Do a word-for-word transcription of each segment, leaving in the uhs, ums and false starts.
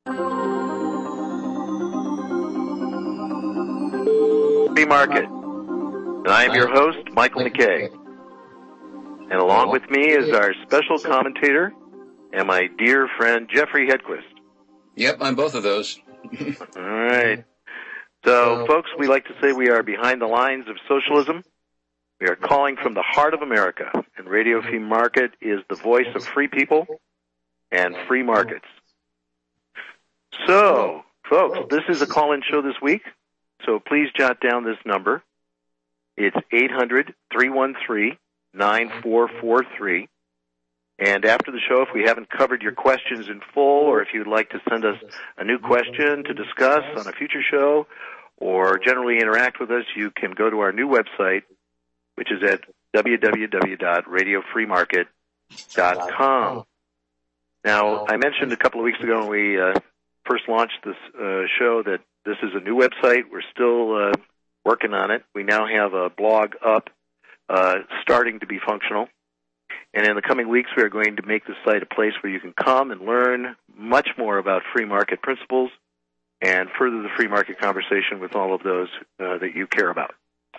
Free Market. And I am your host, Michael McKay. And along with me is our special commentator and my dear friend, Jeffrey Hedquist. Yep, I'm both of those. All right. So, folks, we like to say we are behind the lines of socialism. We are calling from the heart of America, and Radio Free Market is the voice of free people and free markets. So, folks, this is a call-in show this week, so please jot down this number. It's eight hundred, three one three, nine four four three. And after the show, if we haven't covered your questions in full, or if you'd like to send us a new question to discuss on a future show, or generally interact with us, you can go to our new website, which is at w w w dot radio free market dot com. Now, I mentioned a couple of weeks ago when we uh, first launched this uh, show that this is a new website. We're still uh, working on it. We now have a blog up, uh, starting to be functional. And in the coming weeks, we are going to make this site a place where you can come and learn much more about free market principles and further the free market conversation with all of those uh, that you care about.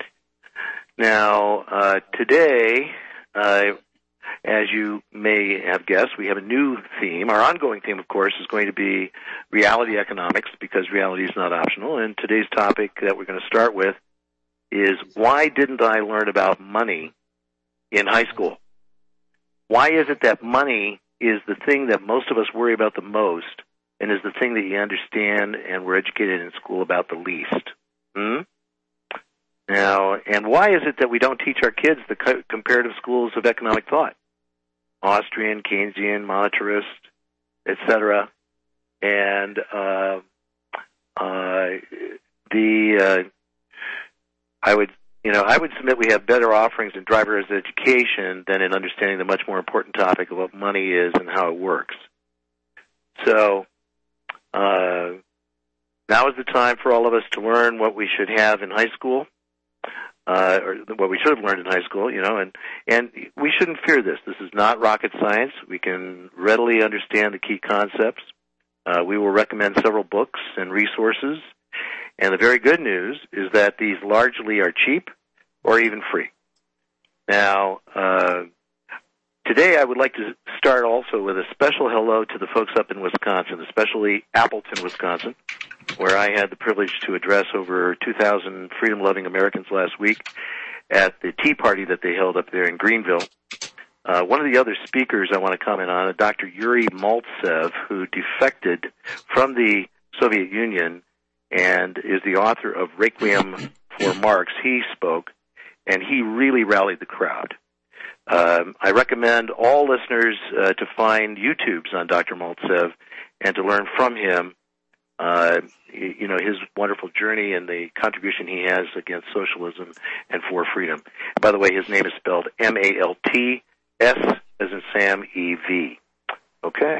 Now, uh, today, uh, as you may have guessed, we have a new theme. Our ongoing theme, of course, is going to be reality economics, because reality is not optional. And today's topic that we're going to start with is, why didn't I learn about money in high school? Why is it that money is the thing that most of us worry about the most, and is the thing that you understand and we're educated in school about the least? Hmm? Now, and why is it that we don't teach our kids the co- comparative schools of economic thought? Austrian, Keynesian, monetarist, et cetera. And uh, uh, the uh, I would you know I would submit we have better offerings in driver's education than in understanding the much more important topic of what money is and how it works. So uh, now is the time for all of us to learn what we should have in high school. Uh, or what we should have learned in high school, you know, and, and we shouldn't fear this. This is not rocket science. We can readily understand the key concepts. Uh, we will recommend several books and resources. And the very good news is that these largely are cheap or even free. Now, uh, today I would like to start also with a special hello to the folks up in Wisconsin, especially Appleton, Wisconsin, where I had the privilege to address over two thousand freedom-loving Americans last week at the tea party that they held up there in Greenville. Uh, one of the other speakers I want to comment on is Doctor Yuri Maltsev, who defected from the Soviet Union and is the author of Requiem for Marx. He spoke, and he really rallied the crowd. Um, I recommend all listeners uh, to find YouTubes on Doctor Maltsev and to learn from him Uh, you know, his wonderful journey and the contribution he has against socialism and for freedom. By the way, his name is spelled M A L T S as in Sam, E V. Okay.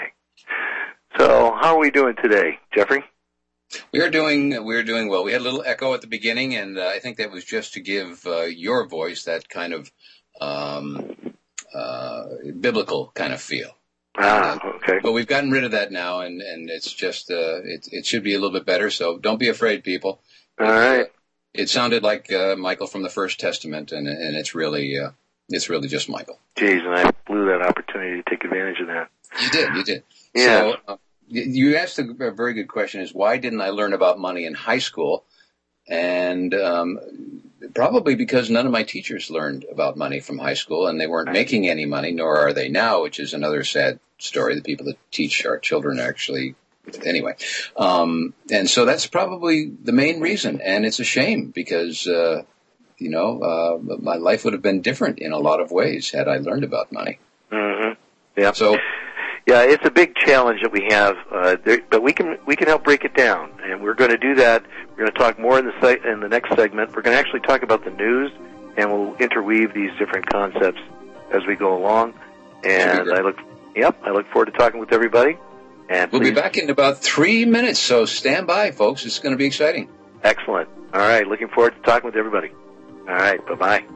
So how are we doing today, Jeffrey? We are doing we are doing well. We had a little echo at the beginning, and uh, I think that was just to give uh, your voice that kind of um, uh, biblical kind of feel. Ah, okay. But we've gotten rid of that now, and, and it's just, uh, it, it should be a little bit better, so don't be afraid, people. All right. Uh, it sounded like uh, Michael from the First Testament, and and it's really uh, it's really just Michael. Jeez, and I blew that opportunity to take advantage of that. You did, you did. Yeah. So uh, you asked a very good question, is why didn't I learn about money in high school? And um, probably because none of my teachers learned about money from high school, and they weren't making any money, nor are they now, which is another sad story. The people that teach our children actually, anyway. Um, and so that's probably the main reason, and it's a shame because, uh, you know, uh, my life would have been different in a lot of ways had I learned about money. Mm-hmm. Yeah. So, yeah, it's a big challenge that we have, uh, there, but we can we can help break it down, and we're going to do that. We're going to talk more in the se- in the next segment. We're going to actually talk about the news, and we'll interweave these different concepts as we go along. And I look, yep, I look forward to talking with everybody. And we'll please, be back in about three minutes, so stand by, folks. It's going to be exciting. Excellent. All right, looking forward to talking with everybody. All right, bye-bye.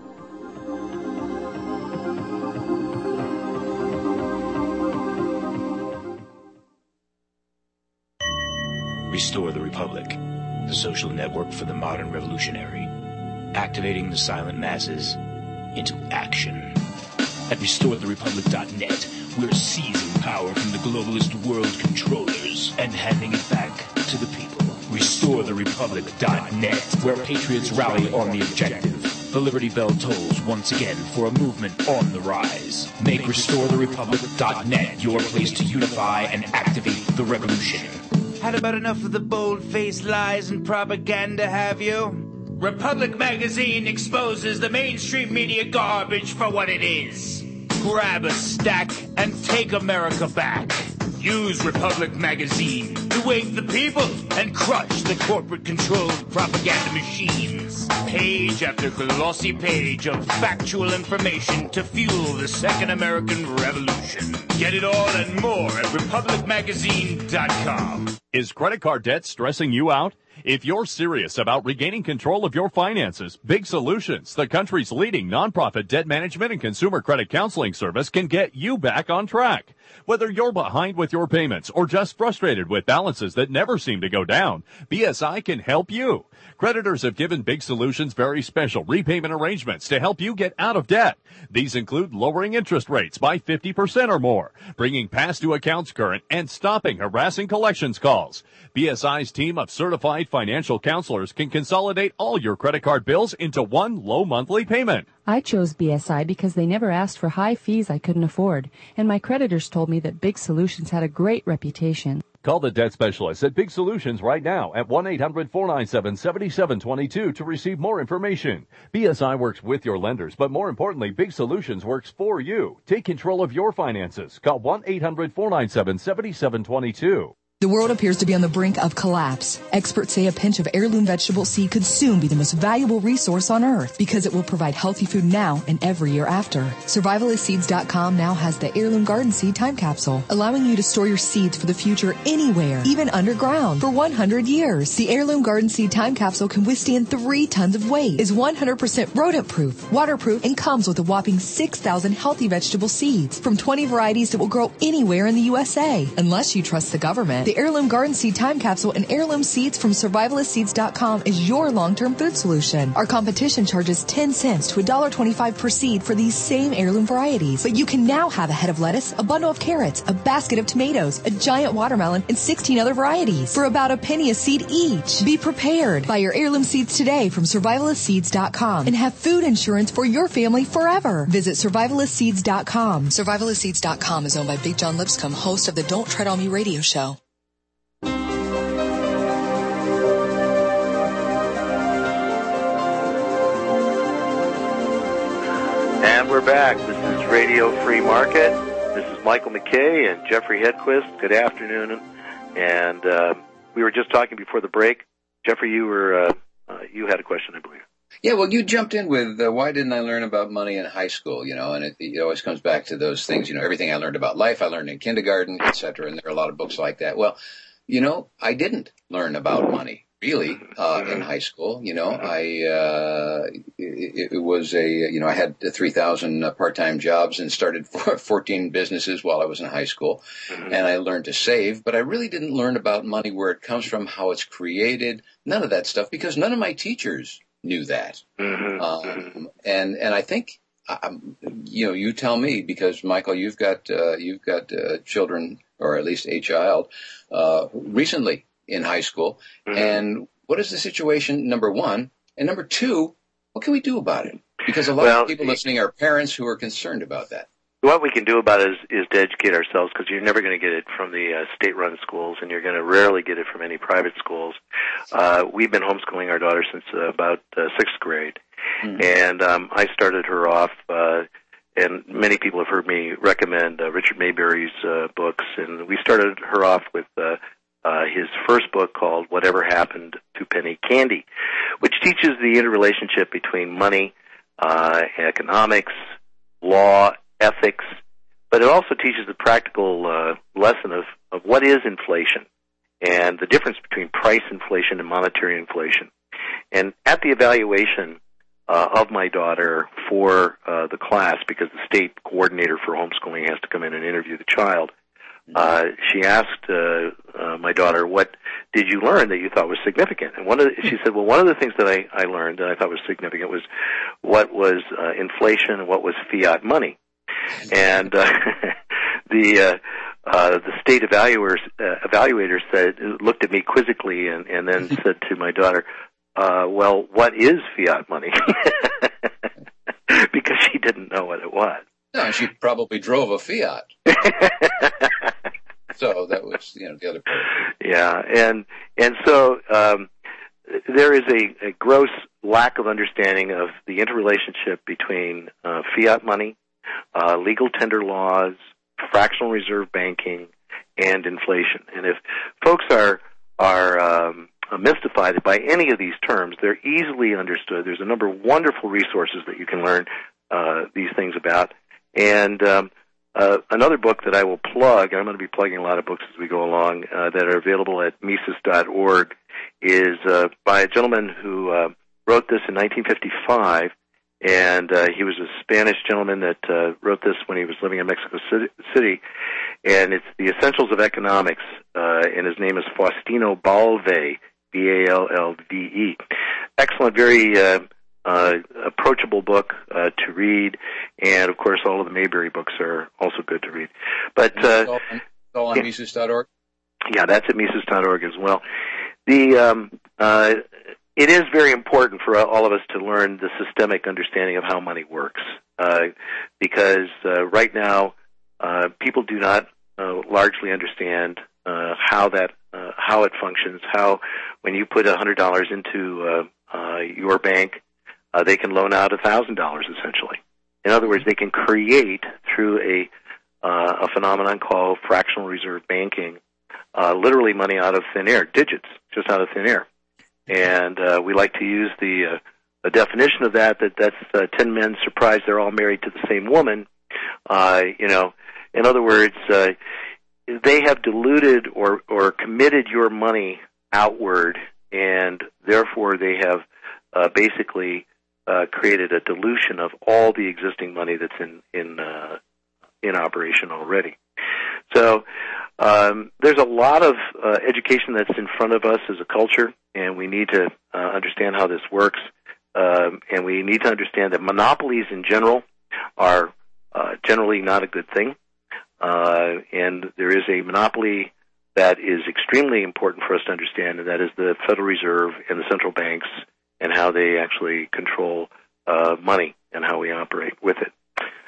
Restore the Republic, the social network for the modern revolutionary, activating the silent masses into action. At restore the republic dot net, we're seizing power from the globalist world controllers and handing it back to the people. restore the republic dot net, where patriots rally on the objective. The Liberty Bell tolls once again for a movement on the rise. Make restore the republic dot net your place to unify and activate the revolution. Had about enough of the bold-faced lies and propaganda, have you? Republic Magazine exposes the mainstream media garbage for what it is. Grab a stack and take America back. Use Republic Magazine to wake the people and crush the corporate-controlled propaganda machines. Page after glossy page of factual information to fuel the Second American Revolution. Get it all and more at republic magazine dot com. Is credit card debt stressing you out? If you're serious about regaining control of your finances, Big Solutions, the country's leading nonprofit debt management and consumer credit counseling service, can get you back on track. Whether you're behind with your payments or just frustrated with balances that never seem to go down, B S I can help you. Creditors have given Big Solutions very special repayment arrangements to help you get out of debt. These include lowering interest rates by fifty percent or more, bringing past due accounts current, and stopping harassing collections calls. B S I's team of certified financial counselors can consolidate all your credit card bills into one low monthly payment. I chose B S I because they never asked for high fees I couldn't afford, and my creditors told me that Big Solutions had a great reputation. Call the debt specialist at Big Solutions right now at one eight hundred four nine seven seven seven two two to receive more information. B S I works with your lenders, but more importantly, Big Solutions works for you. Take control of your finances. Call one eight hundred four nine seven seven seven two two. The world appears to be on the brink of collapse. Experts say a pinch of heirloom vegetable seed could soon be the most valuable resource on earth because it will provide healthy food now and every year after. Survivalist Seeds dot com now has the Heirloom Garden Seed Time Capsule, allowing you to store your seeds for the future anywhere, even underground, for one hundred years. The Heirloom Garden Seed Time Capsule can withstand three tons of weight, is one hundred percent rodent-proof, waterproof, and comes with a whopping six thousand healthy vegetable seeds from twenty varieties that will grow anywhere in the U S A, unless you trust the government. The Heirloom Garden Seed Time Capsule and heirloom seeds from Survivalist Seeds dot com is your long-term food solution. Our competition charges ten cents to one dollar twenty-five per seed for these same heirloom varieties. But you can now have a head of lettuce, a bundle of carrots, a basket of tomatoes, a giant watermelon, and sixteen other varieties for about a penny a seed each. Be prepared. Buy your heirloom seeds today from Survivalist Seeds dot com and have food insurance for your family forever. Visit Survivalist Seeds dot com. Survivalist Seeds dot com is owned by Big John Lipscomb, host of the Don't Tread on Me radio show. And we're back. This is Radio Free Market. This is Michael McKay and Jeffrey Hedquist. Good afternoon. And uh, we were just talking before the break. Jeffrey, you were uh, uh, you had a question, I believe. Yeah, well, you jumped in with uh, why didn't I learn about money in high school? You know, and it, it always comes back to those things. You know, everything I learned about life, I learned in kindergarten, et cetera. And there are a lot of books like that. Well, you know, I didn't learn about money. Really, uh, in high school, you know, I, uh, it, it was a, you know, I had three thousand uh, part-time jobs and started fourteen businesses while I was in high school. Mm-hmm. And I learned to save, but I really didn't learn about money, where it comes from, how it's created, none of that stuff, because none of my teachers knew that. Mm-hmm. Um, and, and I think, um, you know, you tell me, because Michael, you've got, uh, you've got, uh, children, or at least a child, uh, recently in high school. Mm-hmm. And what is the situation, number one? And number two, what can we do about it? Because a lot well, of people listening are parents who are concerned about that. What we can do about it is, is to educate ourselves, because you're never going to get it from the uh, state-run schools, and you're going to rarely get it from any private schools. Uh, we've been homeschooling our daughter since uh, about uh, sixth grade. Mm-hmm. And um, I started her off, uh, and many people have heard me recommend uh, Richard Maybury's uh, books, and we started her off with uh, Uh, his first book called Whatever Happened to Penny Candy, which teaches the interrelationship between money, uh, economics, law, ethics, but it also teaches the practical uh, lesson of, of what is inflation and the difference between price inflation and monetary inflation. And at the evaluation uh, of my daughter for uh, the class, because the state coordinator for homeschooling has to come in and interview the child, Uh, she asked uh, uh, my daughter what did you learn that you thought was significant? And one of the, she said, well, one of the things that I, I learned that I thought was significant was what was uh, inflation and what was fiat money. And uh, the uh, uh, the state evaluator uh, evaluator said looked at me quizzically and, and then said to my daughter, uh, "Well, what is fiat money?" Because she didn't know what it was. No, she probably drove a Fiat. So that was, you know, the other part. Yeah, and and so um, there is a, a gross lack of understanding of the interrelationship between uh, fiat money, uh, legal tender laws, fractional reserve banking, and inflation. And if folks are are um, mystified by any of these terms, they're easily understood. There's a number of wonderful resources that you can learn uh, these things about. And um, uh, another book that I will plug, and I'm going to be plugging a lot of books as we go along, uh, that are available at Mises dot org, is uh, by a gentleman who uh, wrote this in nineteen fifty-five, and uh, he was a Spanish gentleman that uh, wrote this when he was living in Mexico City, and it's The Essentials of Economics, uh, and his name is Faustino Balve, B A L L V E. Excellent, very uh, uh, approachable book uh, to read, and of course all of the Mayberry books are also good to read. But uh, it's all on, it's all on yeah, Mises dot org? Yeah, that's at Mises dot org as well. The um, uh, it is very important for all of us to learn the systemic understanding of how money works, uh, because uh, right now uh, people do not uh, largely understand uh, how that uh, how it functions. How when you put a hundred dollars into uh, uh, your bank, uh, they can loan out a thousand dollars essentially. In other words, they can create through a uh, a phenomenon called fractional reserve banking, uh, literally money out of thin air, digits just out of thin air. And uh, we like to use the, uh, the definition of that, that that's uh, ten men surprised they're all married to the same woman. Uh, you know, in other words, uh, they have diluted or, or committed your money outward, and therefore they have uh, basically uh, created a dilution of all the existing money that's in in uh, in operation already. So um, there's a lot of uh, education that's in front of us as a culture, and we need to uh, understand how this works. Um, and we need to understand that monopolies in general are uh, generally not a good thing. Uh, and there is a monopoly that is extremely important for us to understand, and that is the Federal Reserve and the central banks and how they actually control uh, money and how we operate with it.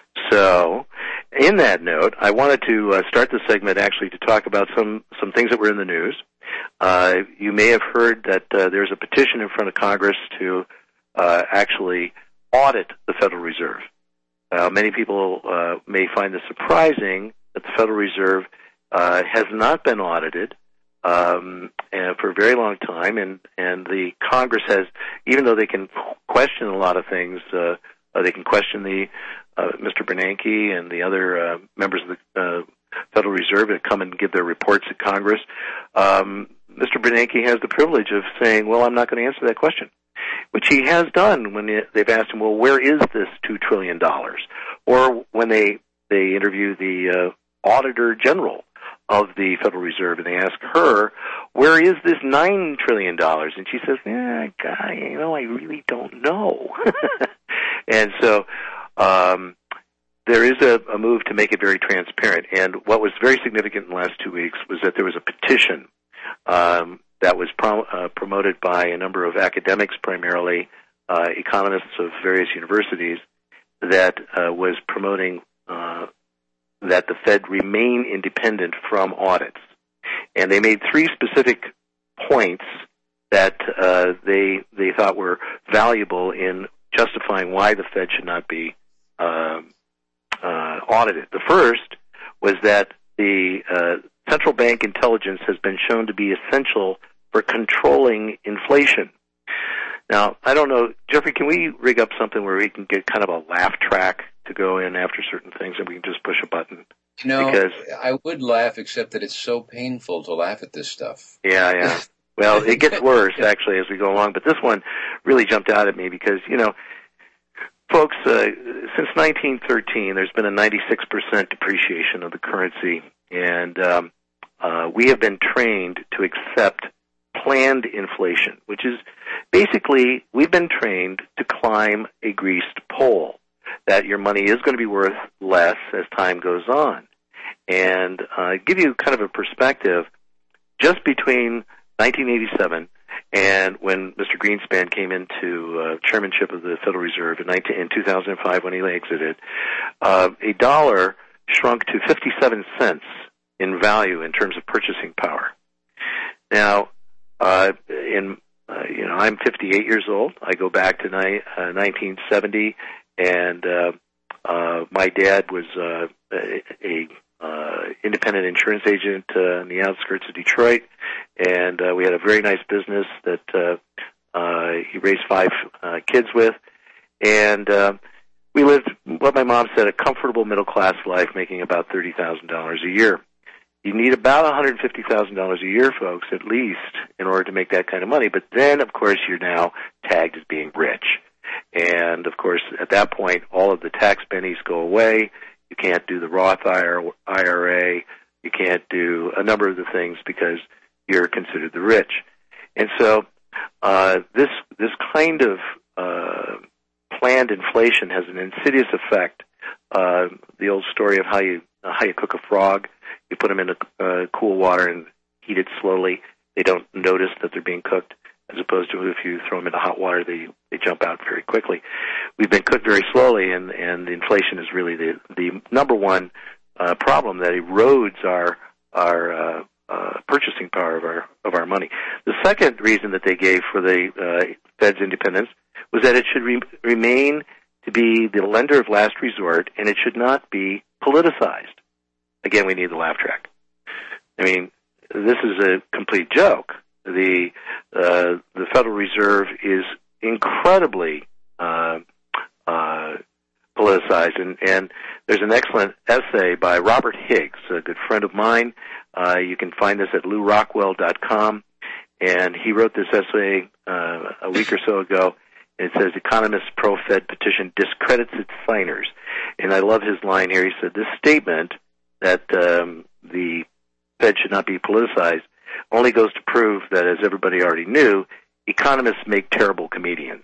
So, in that note, I wanted to uh, start the segment actually to talk about some, some things that were in the news. Uh, you may have heard that uh, there's a petition in front of Congress to uh, actually audit the Federal Reserve. Uh, many people uh, may find this surprising that the Federal Reserve uh, has not been audited um, and for a very long time, and, and the Congress has, even though they can question a lot of things, uh, uh, they can question the uh, Mister Bernanke and the other uh, members of the uh, Federal Reserve that come and give their reports at Congress. Um, Mister Bernanke has the privilege of saying, well, I'm not going to answer that question, which he has done when they've asked him, well, where is this two trillion dollars? Or when they, they interview the uh, Auditor General of the Federal Reserve, and they ask her, where is this nine trillion dollars? And she says, eh, God, you know, I really don't know. And so um, there is a, a move to make it very transparent. And what was very significant in the last two weeks was that there was a petition um, that was pro- uh, promoted by a number of academics, primarily uh, economists of various universities, that uh, was promoting uh, that the Fed remain independent from audits. And they made three specific points that uh, they they thought were valuable in justifying why the Fed should not be uh, uh, audited. The first was that the uh, central bank intelligence has been shown to be essential for controlling inflation. Now, I don't know, Jeffrey, can we rig up something where we can get kind of a laugh track to go in after certain things and we can just push a button? No, because, I would laugh, except that it's so painful to laugh at this stuff. Yeah, yeah. Well, it gets worse, actually, as we go along. But this one really jumped out at me because, you know, folks, uh, since nineteen thirteen, there's been a ninety-six percent depreciation of the currency. And um, uh, we have been trained to accept planned inflation, which is basically we've been trained to climb a greased pole, that your money is going to be worth less as time goes on. And uh, give you kind of a perspective, just between nineteen eighty-seven and when Mister Greenspan came into uh, chairmanship of the Federal Reserve in, nineteen, in two thousand five when he exited, uh, a dollar shrunk to fifty-seven cents in value in terms of purchasing power. Now, uh, in uh, you know, I'm fifty-eight years old. I go back to ni- uh, nineteen seventy, and uh, uh, my dad was uh, a, a uh, independent insurance agent uh, in the outskirts of Detroit, and uh, we had a very nice business that uh, uh, he raised five uh, kids with, and uh, we lived what my mom said, a comfortable middle-class life, making about thirty thousand dollars a year. You need about one hundred fifty thousand dollars a year, folks, at least, in order to make that kind of money. But then, of course, you're now tagged as being rich. And, of course, at that point, all of the tax bennies go away. You can't do the Roth I R A. You can't do a number of the things because you're considered the rich. And so uh, this this kind of uh, planned inflation has an insidious effect. Uh, the old story of how you uh, how you cook a frog. You put them in a, uh, cool water and heat it slowly. They don't notice that they're being cooked, as opposed to if you throw them into hot water, they they jump out very quickly. We've been cooked very slowly, and, and inflation is really the the number one uh, problem that erodes our our uh, uh, purchasing power of our of our money. The second reason that they gave for the uh, Fed's independence was that it should re- remain to be the lender of last resort, and it should not be politicized. Again, we need the laugh track. I mean, this is a complete joke. The uh, the Federal Reserve is incredibly uh, uh, politicized, and, and there's an excellent essay by Robert Higgs, a good friend of mine. Uh, you can find this at lou rockwell dot com, and he wrote this essay uh, a week or so ago. It says, economists pro-Fed petition discredits its signers. And I love his line here. He said, this statement that um, the Fed should not be politicized only goes to prove that, as everybody already knew, economists make terrible comedians.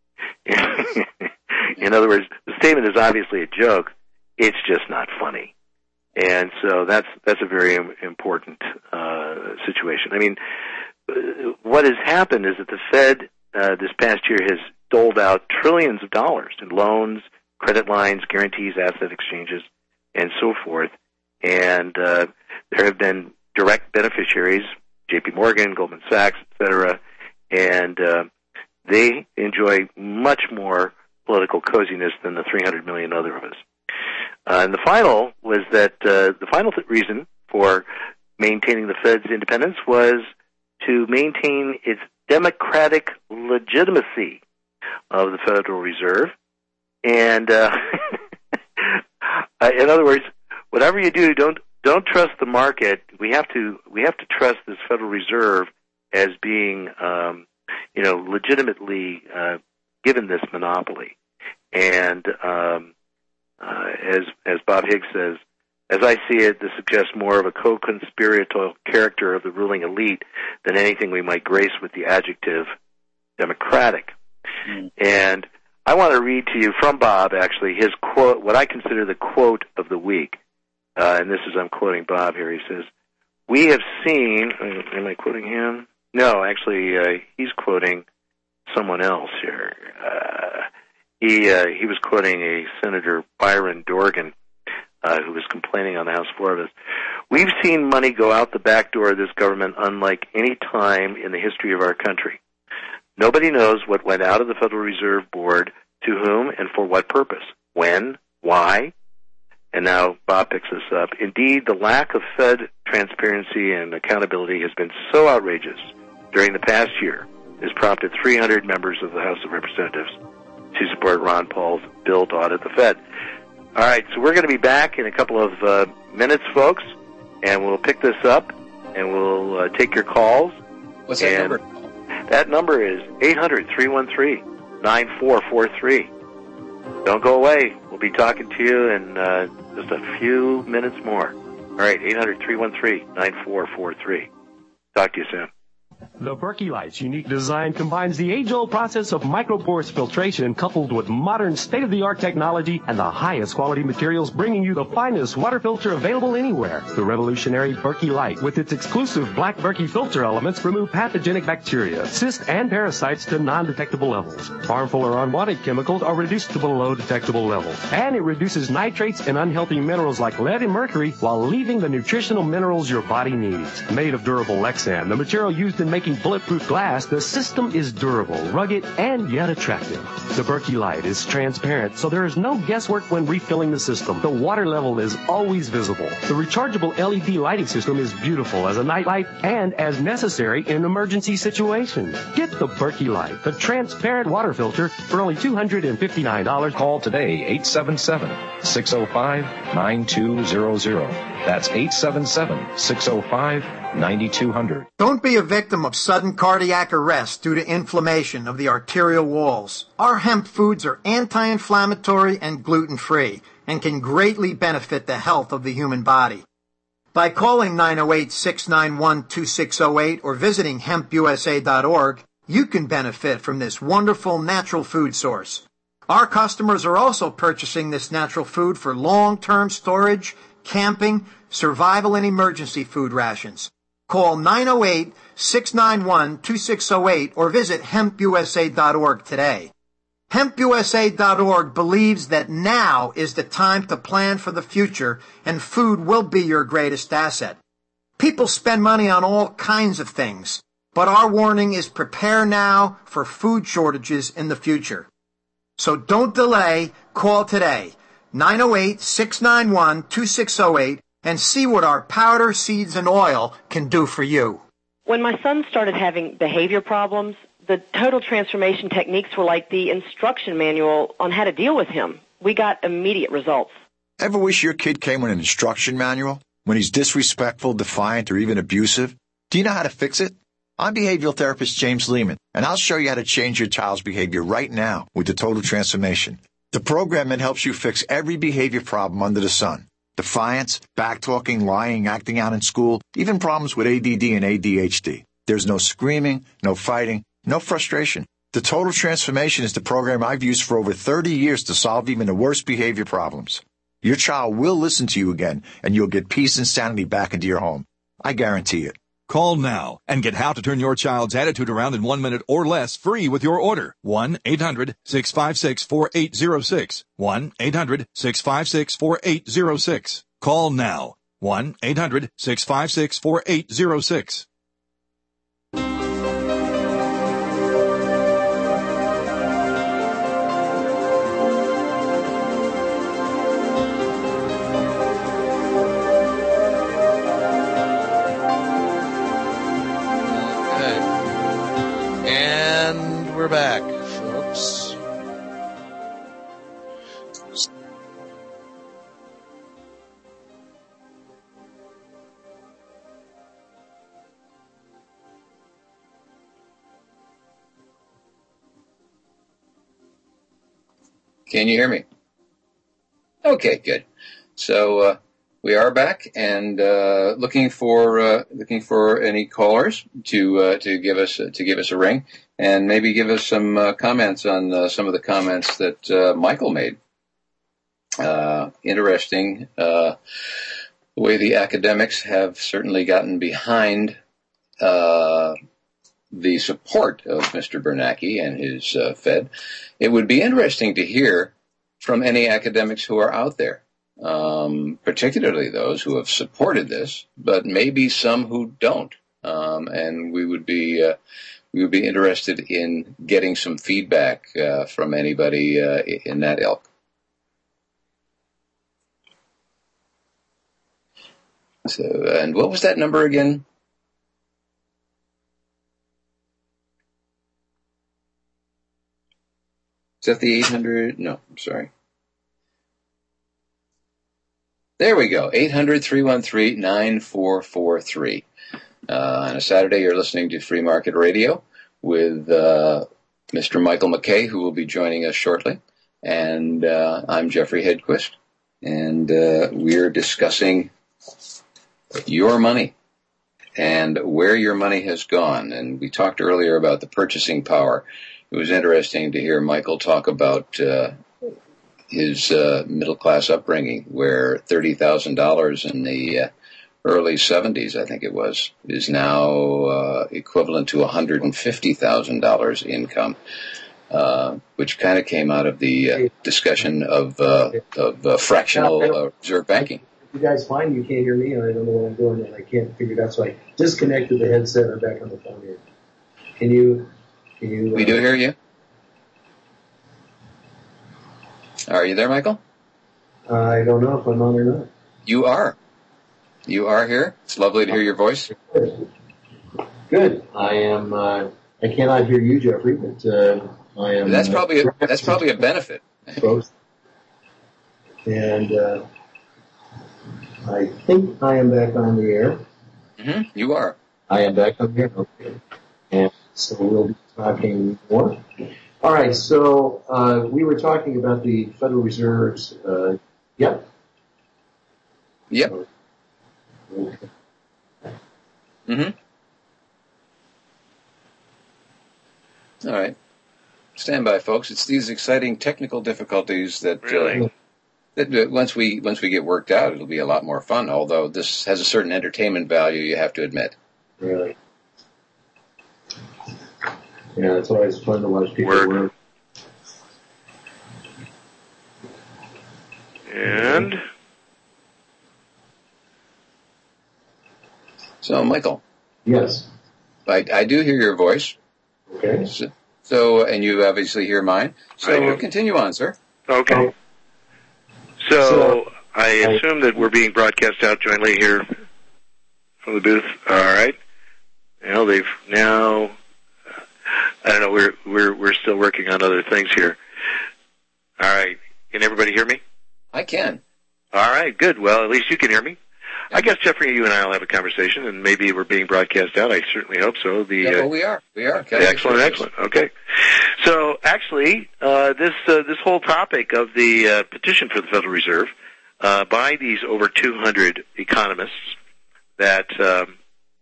In other words, the statement is obviously a joke. It's just not funny. And so that's that's a very important uh, situation. I mean, what has happened is that the Fed uh, this past year has doled out trillions of dollars in loans, credit lines, guarantees, asset exchanges, and so forth. And uh, there have been direct beneficiaries, J P Morgan, Goldman Sachs, et cetera, and uh, they enjoy much more political coziness than the three hundred million other of us. Uh, and the final was that uh, the final th- reason for maintaining the Fed's independence was to maintain its democratic legitimacy of the Federal Reserve. And uh, in other words, whatever you do, don't don't trust the market. We have to we have to trust this Federal Reserve as being, um, you know, legitimately uh, given this monopoly. And um, uh, as as Bob Higgs says, as I see it, this suggests more of a co-conspiratorial character of the ruling elite than anything we might grace with the adjective democratic. Mm. And I want to read to you from Bob, actually, his quote, what I consider the quote of the week. Uh, and this is, I'm quoting Bob here. He says, we have seen, uh, am I quoting him? No, actually, uh, he's quoting someone else here. Uh, he, uh, he was quoting a Senator Byron Dorgan, uh, who was complaining on the House floor of this. We've seen money go out the back door of this government unlike any time in the history of our country. Nobody knows what went out of the Federal Reserve Board, to whom, and for what purpose, when, why. And now Bob picks this up. Indeed, the lack of Fed transparency and accountability has been so outrageous during the past year, it has prompted three hundred members of the House of Representatives to support Ron Paul's bill to audit the Fed. All right, so we're going to be back in a couple of uh, minutes, folks, and we'll pick this up, and we'll uh, take your calls. What's that and number? That number is eight hundred, three one three, nine four four three. Don't go away. We'll be talking to you in uh, just a few minutes more. All right, eight hundred, three one three, nine four four three. Talk to you soon. The Berkey Light's unique design combines the age-old process of microporous filtration coupled with modern state-of-the-art technology and the highest quality materials, bringing you the finest water filter available anywhere. The revolutionary Berkey Light, with its exclusive black Berkey filter elements, remove pathogenic bacteria, cysts, and parasites to non-detectable levels. Harmful or unwanted chemicals are reduced to below detectable levels. And it reduces nitrates and unhealthy minerals like lead and mercury while leaving the nutritional minerals your body needs. Made of durable Lexan, the material used in making bulletproof glass, the system is durable, rugged, and yet attractive. The Berkey Light is transparent, so there is no guesswork when refilling the system. The water level is always visible. The rechargeable L E D lighting system is beautiful as a night light and as necessary in emergency situations. Get the Berkey Light, the transparent water filter, for only two hundred fifty-nine dollars. Call today, eight seven seven, six oh five, nine two zero zero. That's eight seven seven, six oh five, nine two zero zero. Don't be a victim of sudden cardiac arrest due to inflammation of the arterial walls. Our hemp foods are anti-inflammatory and gluten-free and can greatly benefit the health of the human body. By calling nine oh eight, six nine one, two six oh eight or visiting hemp u s a dot org, you can benefit from this wonderful natural food source. Our customers are also purchasing this natural food for long-term storage, camping, survival, and emergency food rations. Call nine oh eight, six nine one, two six oh eight or visit hemp u s a dot org today. hemp u s a dot org believes that now is the time to plan for the future, and food will be your greatest asset. People spend money on all kinds of things, but our warning is prepare now for food shortages in the future. So don't delay, call today, nine oh eight, six nine one, two six oh eight, and see what our powder, seeds, and oil can do for you. When my son started having behavior problems, the total transformation techniques were like the instruction manual on how to deal with him. We got immediate results. Ever wish your kid came with an instruction manual when he's disrespectful, defiant, or even abusive? Do you know how to fix it? I'm behavioral therapist James Lehman, and I'll show you how to change your child's behavior right now with the Total Transformation. The program that helps you fix every behavior problem under the sun. Defiance, backtalking, lying, acting out in school, even problems with A D D and A D H D. There's no screaming, no fighting, no frustration. The Total Transformation is the program I've used for over thirty years to solve even the worst behavior problems. Your child will listen to you again, and you'll get peace and sanity back into your home. I guarantee it. Call now and get how to turn your child's attitude around in one minute or less free with your order. one eight hundred, six five six, four eight zero six. one eight hundred, six five six, four eight zero six. Call now. one eight hundred, six five six, four eight zero six. We're back, folks. Can you hear me? Okay, good. So uh, we are back and uh, looking for uh, looking for any callers to uh, to give us uh, to give us a ring. And maybe give us some uh, comments on uh, some of the comments that uh, Michael made. Uh, interesting, uh, the way the academics have certainly gotten behind uh, the support of Mister Bernanke and his uh, Fed. It would be interesting to hear from any academics who are out there, um, particularly those who have supported this, but maybe some who don't. Um, and we would be... Uh, We would be interested in getting some feedback uh, from anybody uh, in that ilk. So, and what was that number again? Is that the eight hundred? No, I'm sorry. There we go, eight hundred, three one three, nine four four three. Uh, on a Saturday, you're listening to Free Market Radio with uh, Mister Michael McKay, who will be joining us shortly. And uh, I'm Jeffrey Hedquist, and uh, we're discussing your money. and where your money has gone. And we talked earlier about the purchasing power. It was interesting to hear Michael talk about uh, his uh, middle-class upbringing, where thirty thousand dollars in the uh, early seventies, I think it was, is now uh, equivalent to one hundred fifty thousand dollars income, uh, which kind of came out of the uh, discussion of, uh, of uh, fractional uh, reserve banking. You guys find you can't hear me, and I don't know what I'm doing, and I can't figure it out, so I disconnected the headset. I'm back on the phone here. Can you... Can you uh, we do hear you. Are you there, Michael? I don't know if I'm on or not. You are. You are here. It's lovely to hear your voice. Good. I am. Uh, I cannot hear you, Jeffrey, but uh, I am. That's probably a, that's probably a benefit. Folks. And uh, I think I am back on the air. Mm-hmm. You are. I am back on the air. Okay. And so we'll be talking more. All right. So uh, we were talking about the Federal Reserve's. Uh, yep. Yep. Okay. Mm-hmm. All right. Stand by, folks. It's these exciting technical difficulties that, really? uh, that uh, once we once we get worked out, it'll be a lot more fun. Although this has a certain entertainment value, you have to admit. Really? Yeah, it's always fun to watch people work. work. And so, Michael. Yes. I, I do hear your voice. Okay. So, so, and you obviously hear mine. So continue on, sir. Okay. So, so I assume that we're being broadcast out jointly here from the booth. All right. Well, they've now. I don't know. We're we're we're still working on other things here. All right. Can everybody hear me? I can. All right. Good. Well, at least you can hear me. I guess, Jeffrey, you and I will have a conversation, and maybe we're being broadcast out. I certainly hope so. The, yeah, well, uh, we are. We are. Okay. Excellent, excellent. Okay. So, actually, uh, this uh, this whole topic of the uh, petition for the Federal Reserve uh, by these over two hundred economists that um,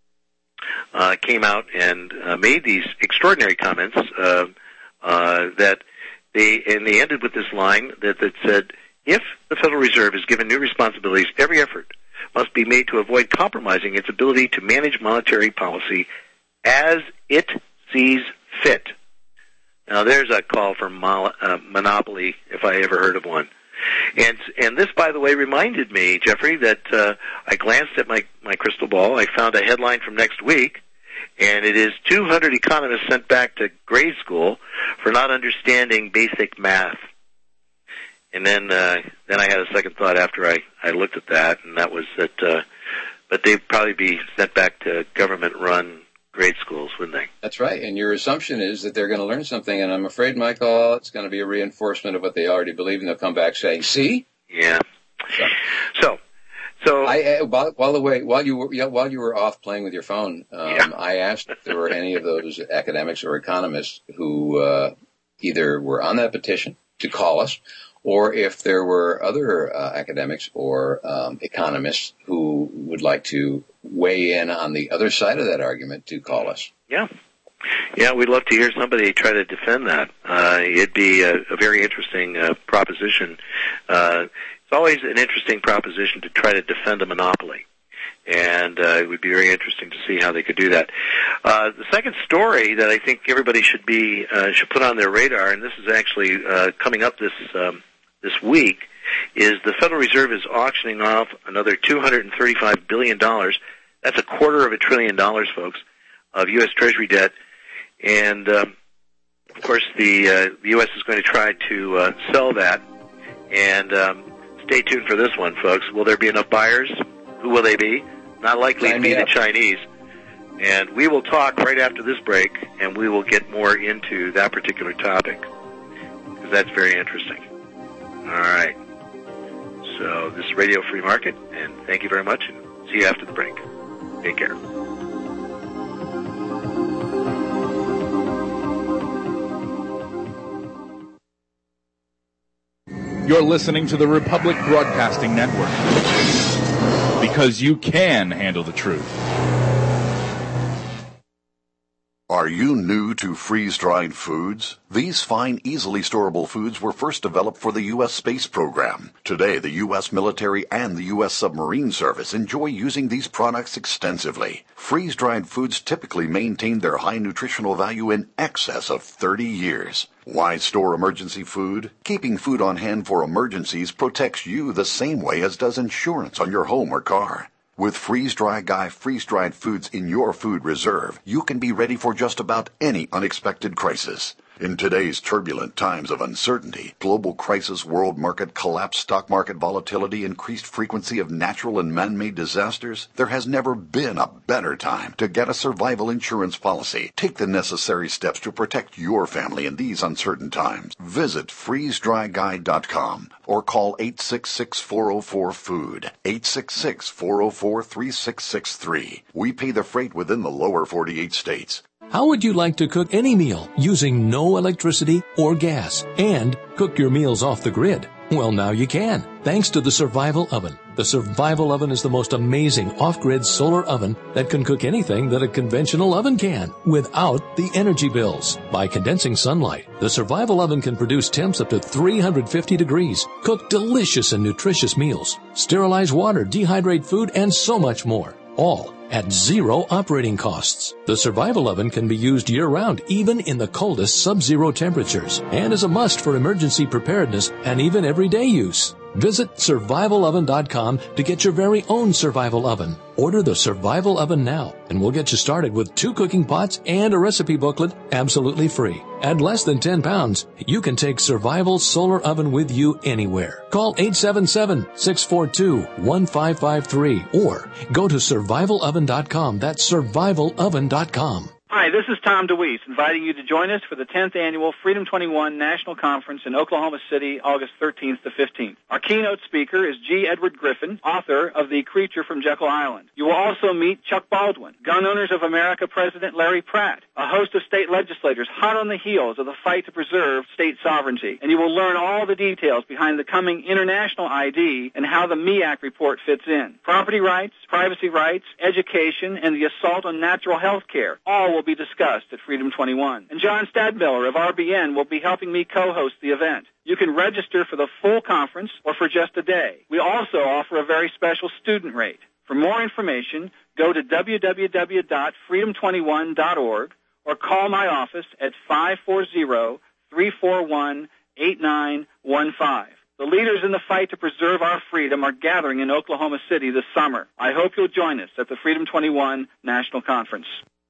uh, came out and uh, made these extraordinary comments uh, uh, that they and they ended with this line that, that said, if the Federal Reserve is given new responsibilities, every effort must be made to avoid compromising its ability to manage monetary policy as it sees fit. Now, there's a call for mo- uh, monopoly, if I ever heard of one. And and this, by the way, reminded me, Jeffrey, that uh, I glanced at my, my crystal ball. I found a headline from next week, and it is two hundred economists sent back to grade school for not understanding basic math. And then, uh, then I had a second thought after I, I looked at that, and that was that, uh, but they'd probably be sent back to government-run grade schools, wouldn't they? That's right. And your assumption is that they're going to learn something, and I'm afraid, Michael, it's going to be a reinforcement of what they already believe, and they'll come back saying, "See." Yeah. So, so, so I, uh, while, while the way while you were while you were off playing with your phone, um, yeah. I asked if there were any of those academics or economists who uh, either were on that petition to call us, or if there were other uh, academics or um, economists who would like to weigh in on the other side of that argument to call us. Yeah. Yeah, we'd love to hear somebody try to defend that. Uh, it'd be a, a very interesting uh, proposition. Uh, it's always an interesting proposition to try to defend a monopoly. And uh, it would be very interesting to see how they could do that. Uh, the second story that I think everybody should be uh, should put on their radar, and this is actually uh, coming up this um, this week, is the Federal Reserve is auctioning off another two hundred thirty-five billion dollars. That's a quarter of a trillion dollars, folks, of U S Treasury debt. And, um, of course, the, uh, the U S is going to try to uh, sell that. And um, stay tuned for this one, folks. Will there be enough buyers? Who will they be? Not likely to be the Chinese. And we will talk right after this break, and we will get more into that particular topic, because that's very interesting. All right. So this is Radio Free Market, and thank you very much, and see you after the break. Take care. You're listening to the Republic Broadcasting Network, because you can handle the truth. Are you new to freeze-dried foods? These fine, easily storable foods were first developed for the U S space program. Today, the U S military and the U S submarine service enjoy using these products extensively. Freeze-dried foods typically maintain their high nutritional value in excess of thirty years. Why store emergency food? Keeping food on hand for emergencies protects you the same way as does insurance on your home or car. With Freeze-Dry Guy freeze-dried foods in your food reserve, you can be ready for just about any unexpected crisis. In today's turbulent times of uncertainty, global crisis, world market collapse, stock market volatility, increased frequency of natural and man-made disasters, there has never been a better time to get a survival insurance policy. Take the necessary steps to protect your family in these uncertain times. Visit freeze dry guy dot com or call eight six six, four oh four, food, eight six six, four oh four, three six six three. We pay the freight within the lower forty-eight states. How would you like to cook any meal using no electricity or gas and cook your meals off the grid? Well, now you can, thanks to the Survival Oven. The Survival Oven is the most amazing off-grid solar oven that can cook anything that a conventional oven can without the energy bills. By condensing sunlight, the Survival Oven can produce temps up to three hundred fifty degrees, cook delicious and nutritious meals, sterilize water, dehydrate food, and so much more. All at zero operating costs. The Survival Oven can be used year-round, even in the coldest sub-zero temperatures, and is a must for emergency preparedness and even everyday use. Visit survival oven dot com to get your very own Survival Oven. Order the Survival Oven now, and we'll get you started with two cooking pots and a recipe booklet absolutely free. At less than ten pounds, you can take Survival Solar Oven with you anywhere. Call eight seven seven, six four two, one five five three or go to survival oven dot com. That's survival oven dot com. Hi, this is Tom DeWeese, inviting you to join us for the tenth Annual Freedom twenty-one National Conference in Oklahoma City, August thirteenth to fifteenth. Our keynote speaker is G. Edward Griffin, author of The Creature from Jekyll Island. You will also meet Chuck Baldwin, Gun Owners of America President Larry Pratt, a host of state legislators hot on the heels of the fight to preserve state sovereignty. And you will learn all the details behind the coming international I D and how the M E A C report fits in. Property rights, privacy rights, education, and the assault on natural health care all will be discussed at Freedom twenty-one. And John Stadmiller of R B N will be helping me co-host the event. You can register for the full conference or for just a day. We also offer a very special student rate. For more information, go to w w w dot freedom twenty-one dot org or call my office at five four zero, three four one, eight nine one five. The leaders in the fight to preserve our freedom are gathering in Oklahoma City this summer. I hope you'll join us at the Freedom twenty-one National Conference.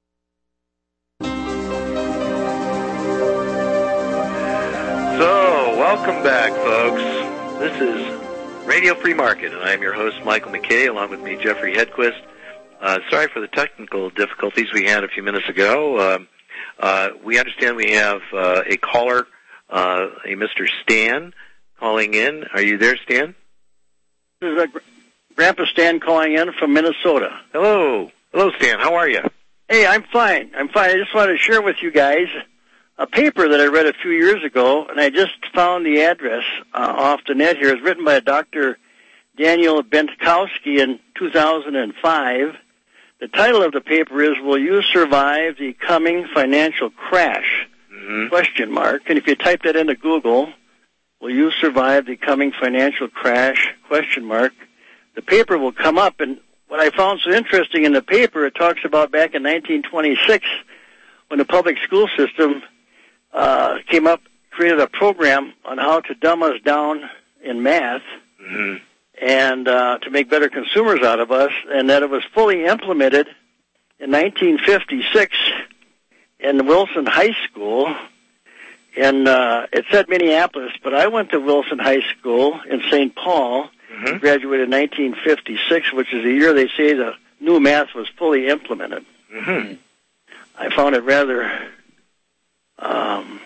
So, welcome back, folks. This is Radio Free Market, and I'm your host, Michael McKay, along with me, Jeffrey Hedquist. Uh, sorry for the technical difficulties we had a few minutes ago. Uh, uh, we understand we have uh, a caller, uh, a Mister Stan, calling in. Are you there, Stan? This is uh, Grandpa Stan calling in from Minnesota. Hello. Hello, Stan. How are you? Hey, I'm fine. I'm fine. I just wanted to share with you guys a paper that I read a few years ago, and I just found the address uh, off the net here. It's written by Doctor Daniel Bentkowski in two thousand five. The title of the paper is, Will You Survive the Coming Financial Crash? Mm-hmm. Question mark. And if you type that into Google, Will You Survive the Coming Financial Crash? Question mark. The paper will come up, and what I found so interesting in the paper, it talks about back in nineteen twenty-six when the public school system Uh, came up, created a program on how to dumb us down in math, mm-hmm. and uh, to make better consumers out of us, and that it was fully implemented in nineteen fifty-six in Wilson High School. And uh, it said Minneapolis, but I went to Wilson High School in Saint Paul, mm-hmm. graduated in nineteen fifty-six, which is the year they say the new math was fully implemented. Mm-hmm. I found it rather Um,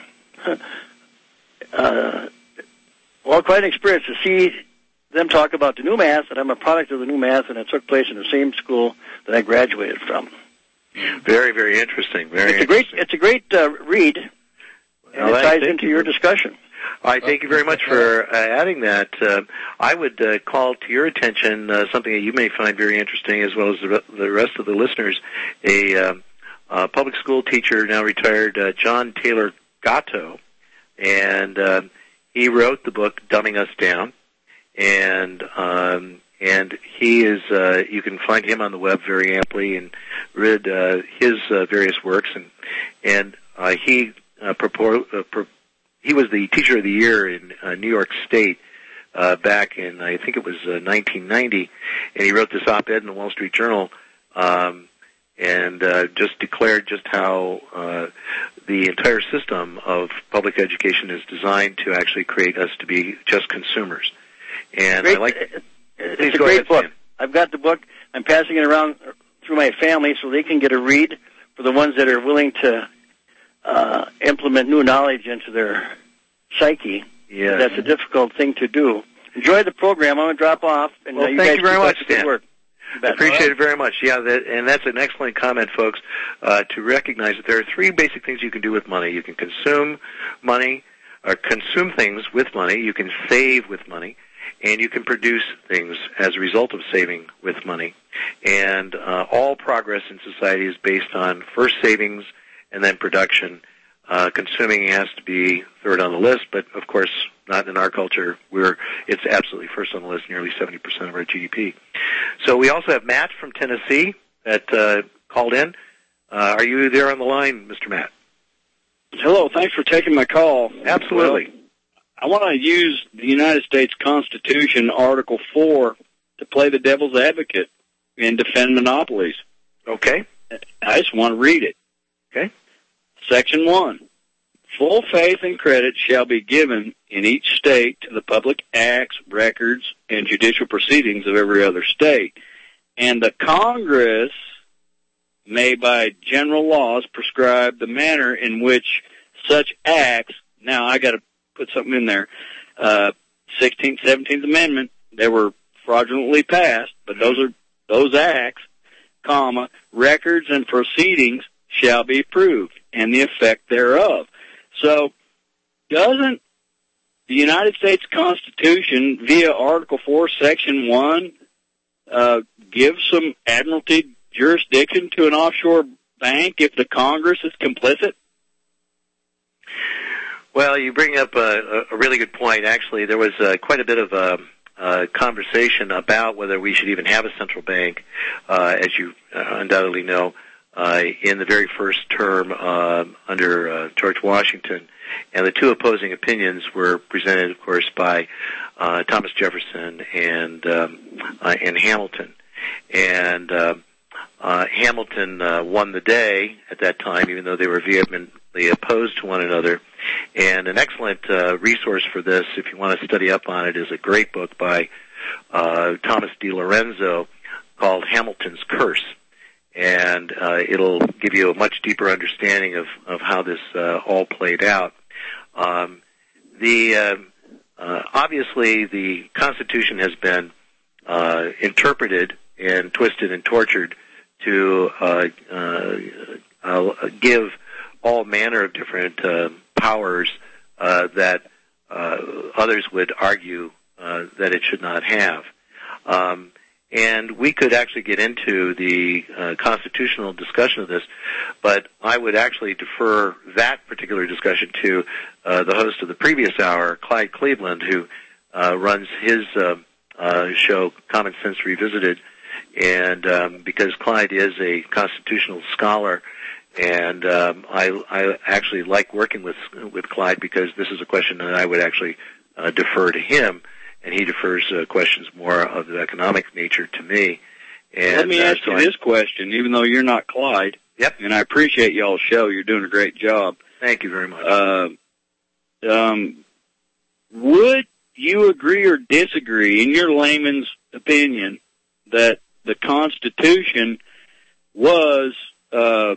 uh, well, quite an experience to see them talk about the new math, and I'm a product of the new math, and it took place in the same school that I graduated from. Very, very interesting. Very it's interesting. a great, it's a great uh, read, and well, it ties into you your discussion. All right, thank you very much for uh, adding that. Uh, I would uh, call to your attention uh, something that you may find very interesting, as well as the, re- the rest of the listeners, a uh, uh, public school teacher, now retired, uh, John Taylor Gatto, and uh, he wrote the book Dumbing Us Down, and um, and he is uh, you can find him on the web very amply and read uh, his uh, various works, and and uh, he uh, purport, uh, pro- he was the teacher of the year in uh, New York State uh, back in I think it was uh, nineteen ninety, and he wrote this op-ed in the Wall Street Journal. Um, and uh, just declared just how uh, the entire system of public education is designed to actually create us to be just consumers. And great, I like it's a great ahead, book. Stan. I've got the book. I'm passing it around through my family so they can get a read for the ones that are willing to uh, implement new knowledge into their psyche. Yeah, that's a difficult thing to do. Enjoy the program. I'm going to drop off. And, well, uh, you thank guys you very keep up much, the good Stan. work. I appreciate it very much. Yeah, that, and that's an excellent comment, folks, uh, to recognize that there are three basic things you can do with money. You can consume money, or consume things with money. You can save with money, and you can produce things as a result of saving with money. And uh, all progress in society is based on first savings and then production. Uh, consuming has to be third on the list, but of course not in our culture. We're it's absolutely first on the list, nearly seventy percent of our G D P. So we also have Matt from Tennessee that uh, called in. Uh, are you there on the line, Mister Matt? Hello, thanks for taking my call. Absolutely. Well, I want to use the United States Constitution, Article four, to play the devil's advocate and defend monopolies. Okay. I just want to read it. Okay. Section one. Full faith and credit shall be given in each state to the public acts, records, and judicial proceedings of every other state. And the Congress may by general laws prescribe the manner in which such acts, now I got to put something in there, uh, sixteenth, seventeenth Amendment, they were fraudulently passed, but those are, those acts, comma, records and proceedings shall be approved, and the effect thereof. So, doesn't the United States Constitution, via Article four, Section one, uh, give some admiralty jurisdiction to an offshore bank if the Congress is complicit? Well, you bring up a, a really good point. Actually, there was uh, quite a bit of a, a conversation about whether we should even have a central bank, uh, as you uh, undoubtedly know. Uh, in the very first term uh, under uh, George Washington, and the two opposing opinions were presented, of course, by uh, Thomas Jefferson and um, uh, and Hamilton. And uh, uh, Hamilton uh, won the day at that time, even though they were vehemently opposed to one another. And an excellent uh, resource for this, if you want to study up on it, is a great book by uh, Thomas D. Lorenzo called Hamilton's Curse. And uh, it'll give you a much deeper understanding of, of how this uh, all played out. Um, the uh, uh, obviously, the Constitution has been uh, interpreted and twisted and tortured to uh, uh, uh, give all manner of different uh, powers uh, that uh, others would argue uh, that it should not have. Um, And we could actually get into the uh, constitutional discussion of this, but I would actually defer that particular discussion to uh, the host of the previous hour, Clyde Cleveland, who uh, runs his uh, uh, show, Common Sense Revisited, and um, because Clyde is a constitutional scholar, and um, I, I actually like working with with Clyde because this is a question that I would actually uh, defer to him. And he defers uh, questions more of the economic nature to me. And, Let me uh, ask so you I, this question, even though you're not Clyde. Yep. And I appreciate y'all's show. You're doing a great job. Thank you very much. Uh, um, would you agree or disagree, in your layman's opinion, that the Constitution was uh,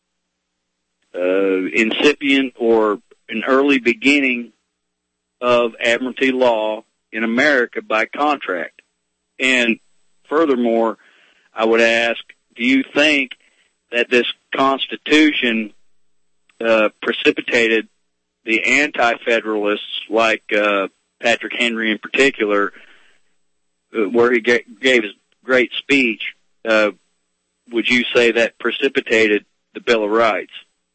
uh, incipient or an early beginning of admiralty law in America by contract? And furthermore, I would ask, do you think that this Constitution uh, precipitated the anti-federalists like uh, Patrick Henry in particular, uh, where he ga- gave his great speech? Uh, would you say that precipitated the Bill of Rights?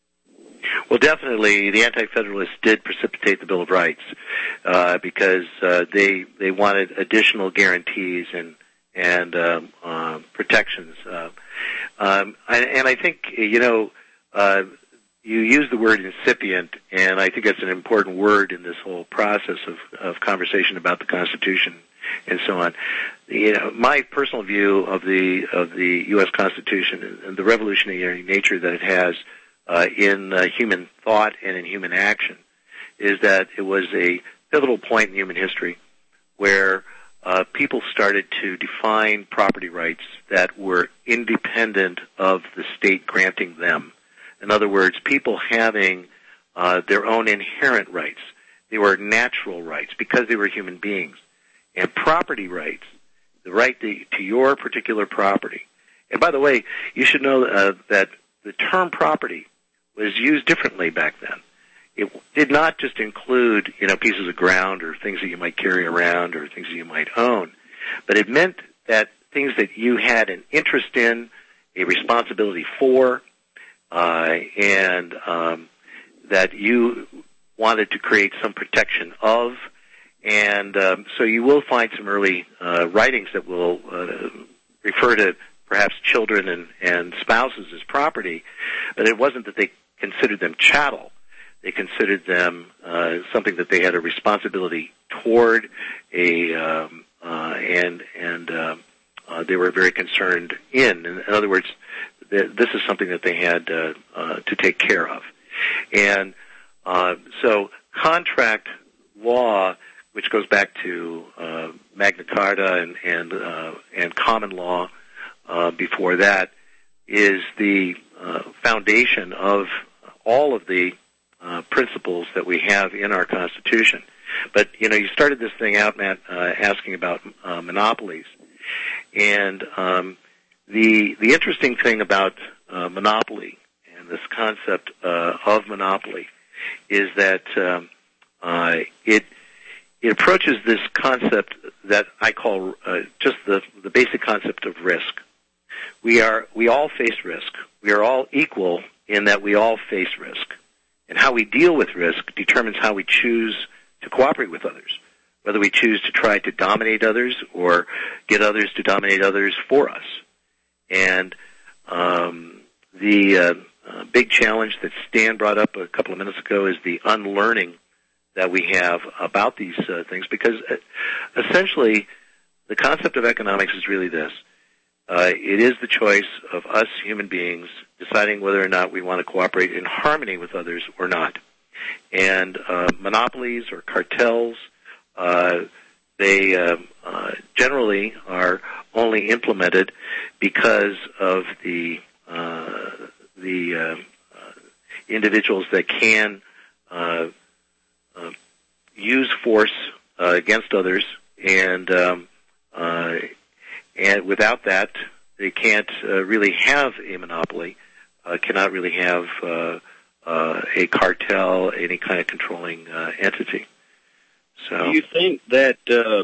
Well, definitely, the Anti-Federalists did precipitate the Bill of Rights uh, because uh, they they wanted additional guarantees and and um, uh, protections. Uh, um, and, and I think you know uh, you use the word incipient, and I think that's an important word in this whole process of, of conversation about the Constitution and so on. You know, my personal view of the of the U S Constitution and the revolutionary nature that it has uh, in uh, human thought and in human action is that it was a pivotal point in human history where uh, people started to define property rights that were independent of the state granting them. In other words, people having uh, their own inherent rights. They were natural rights because they were human beings. And property rights, the right to, to your particular property. And by the way, you should know uh, that the term property was used differently back then. It did not just include, you know, pieces of ground or things that you might carry around or things that you might own, but it meant that things that you had an interest in, a responsibility for, uh, and um, that you wanted to create some protection of. And um, so you will find some early uh, writings that will uh, refer to perhaps children and, and spouses as property, but it wasn't that they considered them chattel. They considered them uh, something that they had a responsibility toward, a um, uh, and and uh, uh, they were very concerned in. In, in other words, th- this is something that they had uh, uh, to take care of. And uh, so contract law, which goes back to uh, Magna Carta and and, uh, and common law uh, before that, is the uh, foundation of all of the uh, principles that we have in our Constitution. But, you know, you started this thing out, Matt, uh, asking about uh, monopolies. And um, the the interesting thing about uh, monopoly and this concept uh, of monopoly is that um, uh, it it approaches this concept that I call uh, just the the basic concept of risk. We are we all face risk. We are all equal in that we all face risk. And how we deal with risk determines how we choose to cooperate with others, whether we choose to try to dominate others or get others to dominate others for us. And um, the uh, uh, big challenge that Stan brought up a couple of minutes ago is the unlearning that we have about these uh, things, because uh, essentially the concept of economics is really this. Uh, it is the choice of us human beings deciding whether or not we want to cooperate in harmony with others or not. And uh, monopolies or cartels, uh, they uh, uh, generally are only implemented because of the uh, the uh, uh, individuals that can uh, uh, use force uh, against others, and um, uh, and without that, they can't uh, really have a monopoly, uh, cannot really have uh, uh, a cartel, any kind of controlling uh, entity. So, do you think that uh,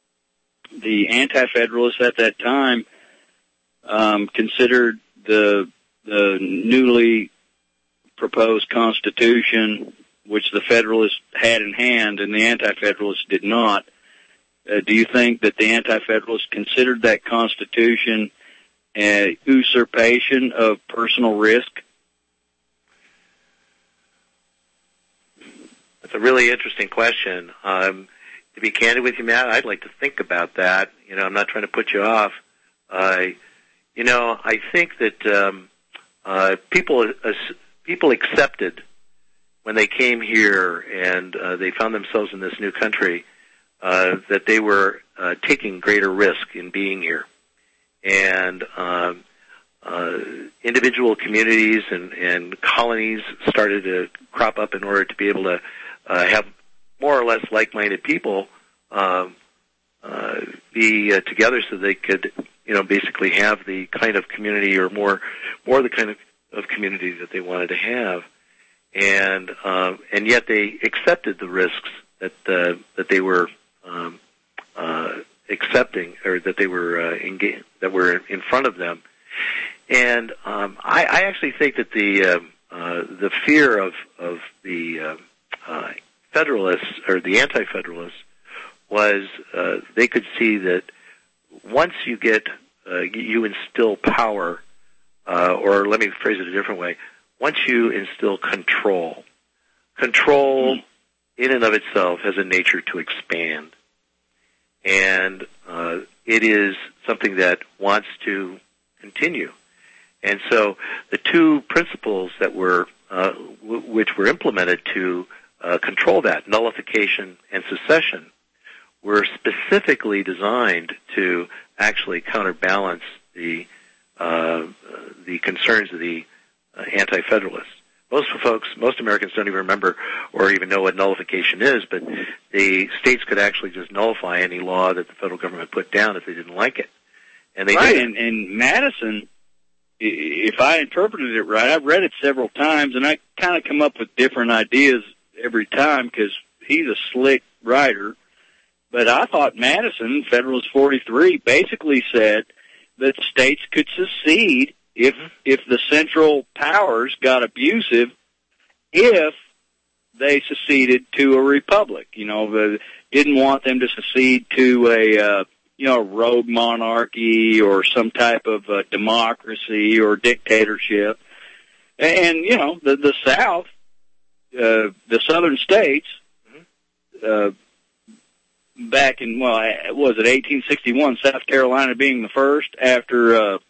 the Anti-Federalists at that time um, considered the the newly proposed Constitution, which the Federalists had in hand and the Anti-Federalists did not, Uh, do you think that the Anti-Federalists considered that Constitution an usurpation of personal risk? That's a really interesting question. Um, to be candid with you, Matt, I'd like to think about that. You know, I'm not trying to put you off. Uh, you know, I think that um, uh, people uh, people accepted when they came here and uh, they found themselves in this new country Uh, that they were uh, taking greater risk in being here. And um, uh, individual communities and, and colonies started to crop up in order to be able to uh, have more or less like-minded people uh, uh, be uh, together so they could, you know, basically have the kind of community or more more the kind of, of community that they wanted to have. And uh, and yet they accepted the risks that uh, that they were Um, uh, accepting, or that they were uh, engaged, that were in front of them, And um, I, I actually think that the uh, uh, the fear of of the uh, uh, Federalists or the anti-Federalists was uh, they could see that once you get uh, you instill power, uh, or let me phrase it a different way, once you instill control, control mm-hmm. in and of itself has a nature to expand, and uh, it is something that wants to continue. And so the two principles that were, uh, w- which were implemented to uh, control that, nullification and secession, were specifically designed to actually counterbalance the uh, the concerns of the uh, anti-Federalists. Most folks, most Americans don't even remember or even know what nullification is, but the states could actually just nullify any law that the federal government put down if they didn't like it. And they right, did. And, and Madison, if I interpreted it right, I've read it several times, and I kind of come up with different ideas every time because he's a slick writer. But I thought Madison, Federalist forty-three, basically said that states could secede if if the central powers got abusive, if they seceded to a republic. You know, the, didn't want them to secede to a uh, you know, a rogue monarchy or some type of uh, democracy or dictatorship. And, you know, the, the South, uh, the southern states, uh, back in, well, was it eighteen sixty-one, South Carolina being the first after uh,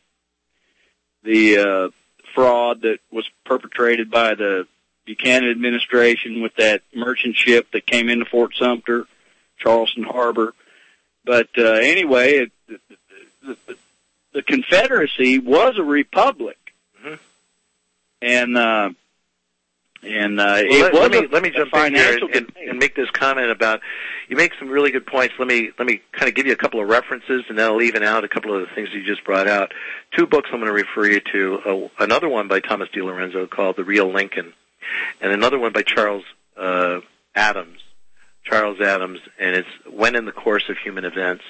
the uh, fraud that was perpetrated by the Buchanan administration with that merchant ship that came into Fort Sumter, Charleston Harbor. But uh, anyway, it, the, the, the Confederacy was a republic, mm-hmm. and uh, and uh, well, it let, was let me a, let me jump in here and, and, and make this comment about. You make some really good points. Let me let me kind of give you a couple of references, and then I'll even out a couple of the things you just brought out. Two books I'm going to refer you to. Uh, another one by Thomas DiLorenzo called "The Real Lincoln," and another one by Charles uh, Adams. Charles Adams, and it's When in the Course of Human Events.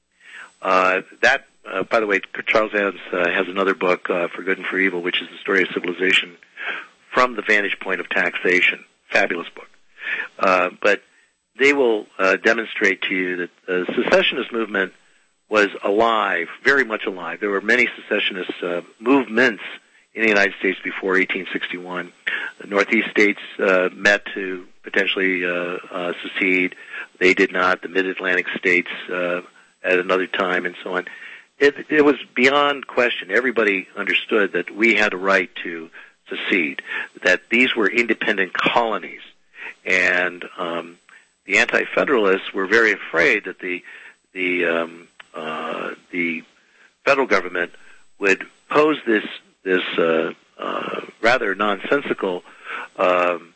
Uh, that, uh, by the way, Charles Adams uh, has another book, uh, For Good and for Evil, which is the story of civilization from the vantage point of taxation. Fabulous book. Uh, but they will uh, demonstrate to you that the secessionist movement was alive, very much alive. There were many secessionist uh, movements in the United States before eighteen sixty-one. The Northeast states uh, met to potentially uh, uh, secede. They did not. The Mid-Atlantic states uh, at another time, and so on. It, it was beyond question. Everybody understood that we had a right to secede, that these were independent colonies. And um, the anti-federalists were very afraid that the the um, uh, the federal government would pose this this uh, uh, rather nonsensical um,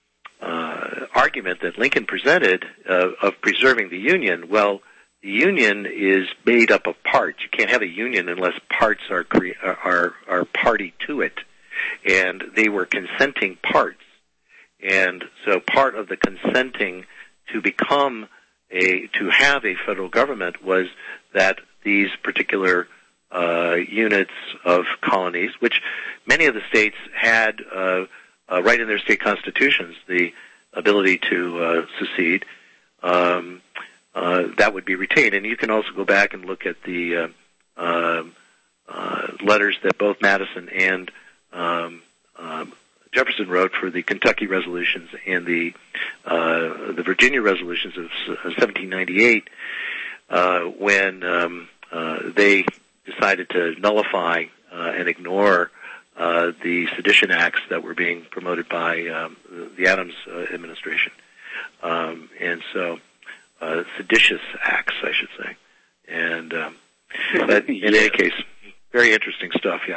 uh, argument that Lincoln presented uh, of preserving the Union. Well, the Union is made up of parts. You can't have a Union unless parts are cre- are are party to it, and they were consenting parts. And so part of the consenting to become a, to have a federal government was that these particular uh, units of colonies, which many of the states had uh, uh, right in their state constitutions, the ability to uh, secede, um, uh, that would be retained. And you can also go back and look at the uh, uh, uh, letters that both Madison and um, um, Jefferson wrote for the Kentucky resolutions and the uh, the Virginia resolutions of seventeen ninety-eight, uh, when um, uh, they decided to nullify uh, and ignore uh, the sedition acts that were being promoted by um, the Adams uh, administration, um, and so uh, seditious acts, I should say. And um, but in yeah. any case, very interesting stuff. Yeah.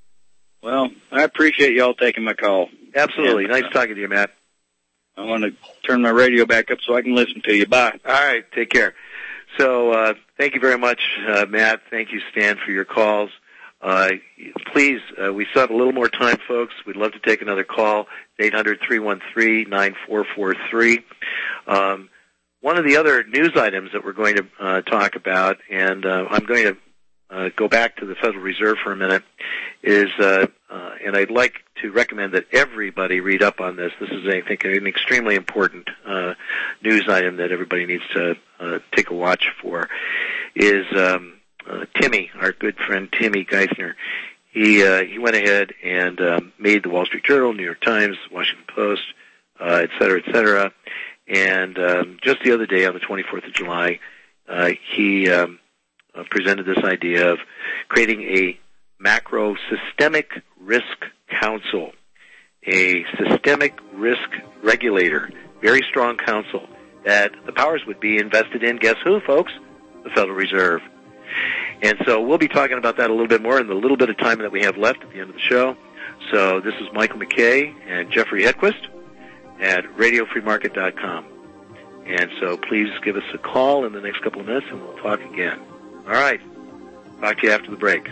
Well, I appreciate y'all taking my call. Absolutely. And, nice uh, talking to you, Matt. I want to turn my radio back up so I can listen to you. Bye. All right. Take care. So uh, thank you very much, uh, Matt. Thank you, Stan, for your calls. Uh, please, uh, we still have a little more time, folks. We'd love to take another call, eight hundred, three one three, nine four four three. Um, one of the other news items that we're going to uh, talk about, and uh, I'm going to uh, go back to the Federal Reserve for a minute is, uh, uh, and I'd like to recommend that everybody read up on this. This is, I think, an extremely important uh, news item that everybody needs to uh, take a watch for, is um, uh, Timmy, our good friend Timmy Geithner. He uh, he went ahead and um, made the Wall Street Journal, New York Times, Washington Post, uh, et cetera, et cetera. And um, just the other day, on the twenty-fourth of July, uh, he um, uh, presented this idea of creating a macro systemic risk council, a systemic risk regulator, very strong council, that the powers would be invested in, guess who, folks? The Federal Reserve. And so we'll be talking about that a little bit more in the little bit of time that we have left at the end of the show. So this is Michael McKay and Jeffrey Hedquist at radio free market dot com. And so please give us a call in the next couple of minutes and we'll talk again. All right. Talk to you after the break.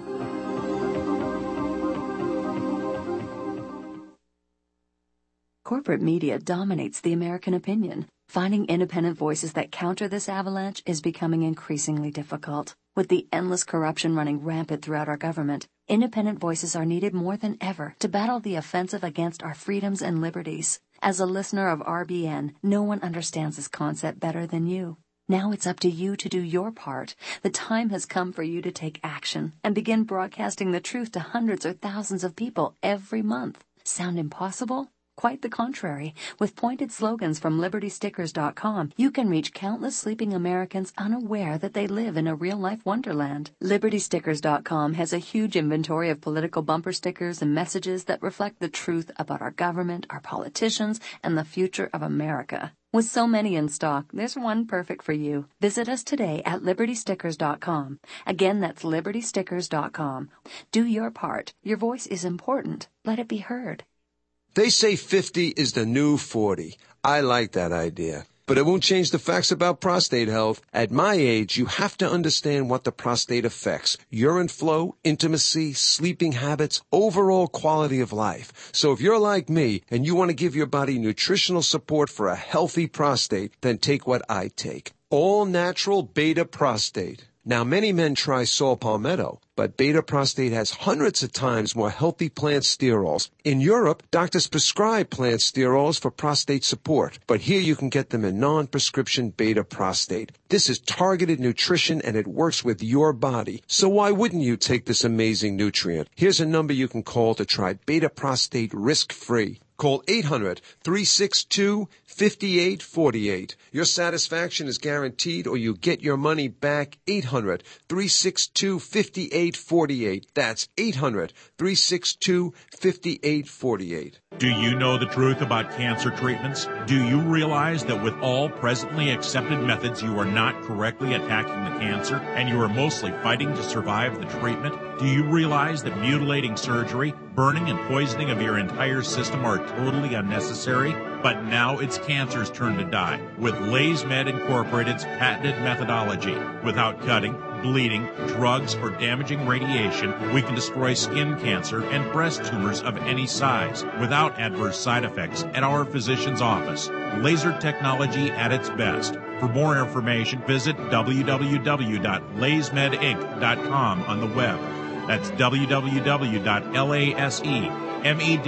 Corporate media dominates the American opinion. Finding independent voices that counter this avalanche is becoming increasingly difficult. With the endless corruption running rampant throughout our government, independent voices are needed more than ever to battle the offensive against our freedoms and liberties. As a listener of R B N, no one understands this concept better than you. Now it's up to you to do your part. The time has come for you to take action and begin broadcasting the truth to hundreds or thousands of people every month. Sound impossible? Quite the contrary. With pointed slogans from liberty stickers dot com, you can reach countless sleeping Americans unaware that they live in a real-life wonderland. liberty stickers dot com has a huge inventory of political bumper stickers and messages that reflect the truth about our government, our politicians, and the future of America. With so many in stock, there's one perfect for you. Visit us today at liberty stickers dot com. Again, that's liberty stickers dot com. Do your part. Your voice is important. Let it be heard. They say fifty is the new forty. I like that idea. But it won't change the facts about prostate health. At my age, you have to understand what the prostate affects. Urine flow, intimacy, sleeping habits, overall quality of life. So if you're like me and you want to give your body nutritional support for a healthy prostate, then take what I take. All natural beta prostate. Now, many men try saw palmetto, but beta prostate has hundreds of times more healthy plant sterols. In Europe, doctors prescribe plant sterols for prostate support, but here you can get them in non-prescription beta prostate. This is targeted nutrition and it works with your body. So why wouldn't you take this amazing nutrient? Here's a number you can call to try beta prostate risk-free. Call eight hundred, three six two, five eight four eight. Your satisfaction is guaranteed or you get your money back. eight hundred, three six two, five eight four eight. That's eight hundred, three six two, five eight four eight. Do you know the truth about cancer treatments? Do you realize that with all presently accepted methods, you are not correctly attacking the cancer and you are mostly fighting to survive the treatment? Do you realize that mutilating surgery, burning and poisoning of your entire system are totally unnecessary? But now it's cancer's turn to die with LaysMed Incorporated's patented methodology. Without cutting, bleeding, drugs, or damaging radiation, we can destroy skin cancer and breast tumors of any size without adverse side effects at our physician's office. Laser technology at its best. For more information, visit w w w dot lays med inc dot com on the web. That's w w w dot lays med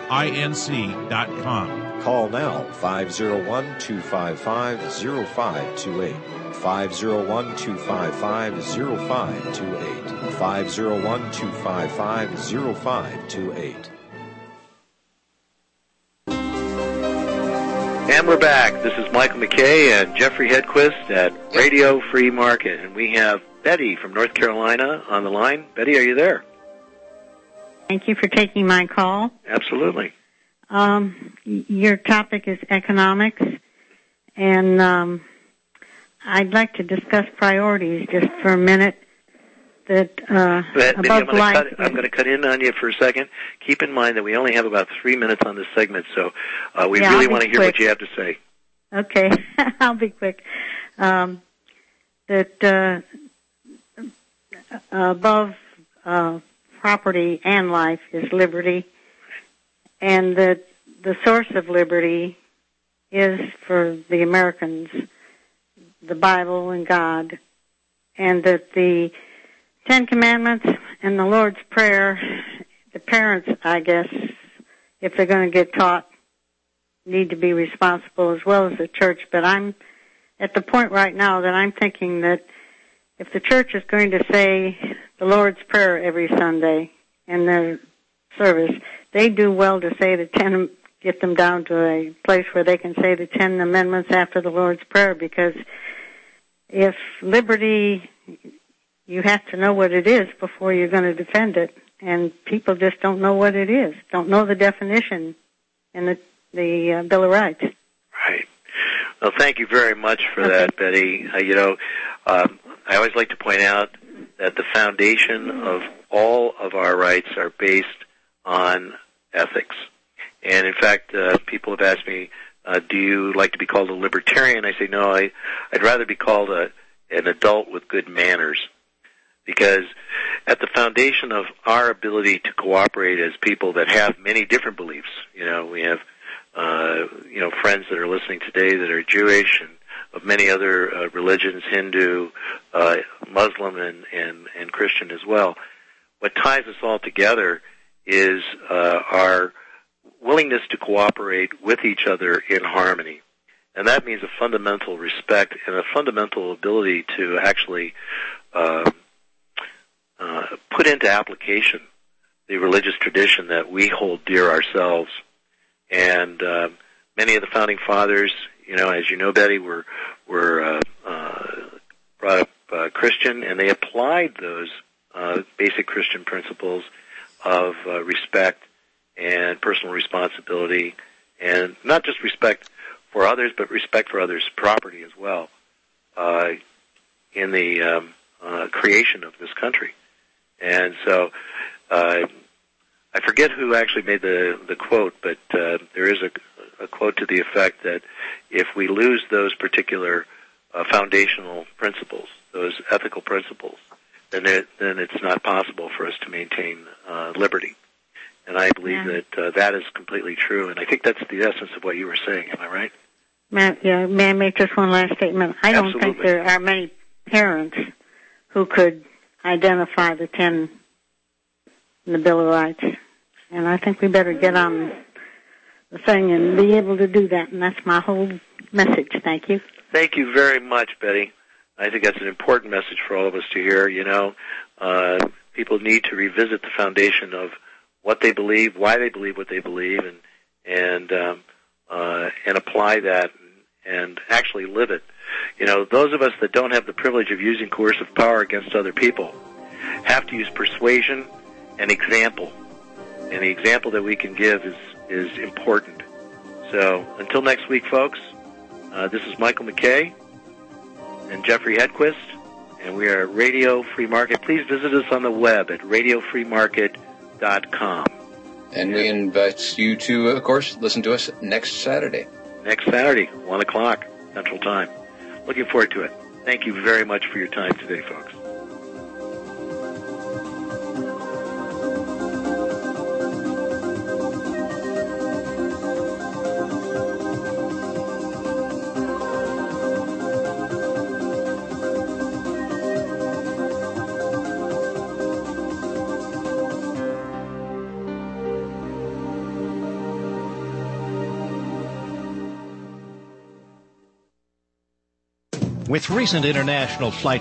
inc dot com. Call now, five oh one, two five five, oh five two eight. five oh one, two five five, oh five two eight. five oh one, two five five, oh five two eight. And we're back. This is Michael McKay and Jeffrey Hedquist at Radio Free Market. And we have Betty from North Carolina on the line. Betty, are you there? Thank you for taking my call. Absolutely. Um, your topic is economics, and um, I'd like to discuss priorities just for a minute. That uh, Betty, above I'm going life. to cut, I'm going to cut in on you for a second. Keep in mind that we only have about three minutes on this segment, so uh, we Yeah, really I'll be want to hear quick. what you have to say. Okay, I'll be quick. Um, that uh, above uh, property and life is liberty, and that the source of liberty is for the Americans the Bible and God, and that the Ten Commandments and the Lord's Prayer, the parents, I guess, if they're going to get taught, need to be responsible as well as the church. But I'm at the point right now that I'm thinking that if the church is going to say the Lord's Prayer every Sunday in their service, they do well to say the ten, get them down to a place where they can say the Ten Amendments after the Lord's Prayer, because if liberty, you have to know what it is before you're going to defend it, and people just don't know what it is, don't know the definition in the, the uh, Bill of Rights. Right. Well, thank you very much for okay. that, Betty. Uh, you know, um, I always like to point out that the foundation of all of our rights are based on ethics. And in fact, uh, people have asked me, uh, do you like to be called a libertarian? I say, no, I, I'd rather be called a, an adult with good manners. Because at the foundation of our ability to cooperate as people that have many different beliefs, you know, we have, uh, you know, friends that are listening today that are Jewish and of many other uh, religions, Hindu, uh, Muslim, and, and, and Christian as well. What ties us all together is uh, our willingness to cooperate with each other in harmony. And that means a fundamental respect and a fundamental ability to actually uh, uh, put into application the religious tradition that we hold dear ourselves. And uh, many of the founding fathers, you know, as you know, Betty, were were uh, uh, brought up uh, Christian, and they applied those uh, basic Christian principles of uh, respect and personal responsibility, and not just respect for others, but respect for others' property as well, uh, in the um, uh, creation of this country. And so, uh, I forget who actually made the the quote, but uh, there is a, a quote to the effect that if we lose those particular uh, foundational principles, those ethical principles, then it, then it's not possible for us to maintain uh, liberty. And I believe yeah. that uh, that is completely true, and I think that's the essence of what you were saying. Am I right? May, yeah, may I make just one last statement? I don't Absolutely. think there are many parents who could identify the ten in the Bill of Rights, and I think we better get on the thing and be able to do that, and that's my whole message. Thank you. Thank you very much, Betty. I think that's an important message for all of us to hear. You know, uh, people need to revisit the foundation of what they believe, why they believe what they believe, and and um, uh, and apply that and, and actually live it. You know, those of us that don't have the privilege of using coercive power against other people have to use persuasion and example. And the example that we can give is, is important. So until next week, folks, uh, this is Michael McKay and Jeffrey Hedquist, and we are at Radio Free Market. Please visit us on the web at radio free market dot com. And we invite you to, of course, listen to us next Saturday. Next Saturday, one o'clock Central Time. Looking forward to it. Thank you very much for your time today, folks. With recent international flight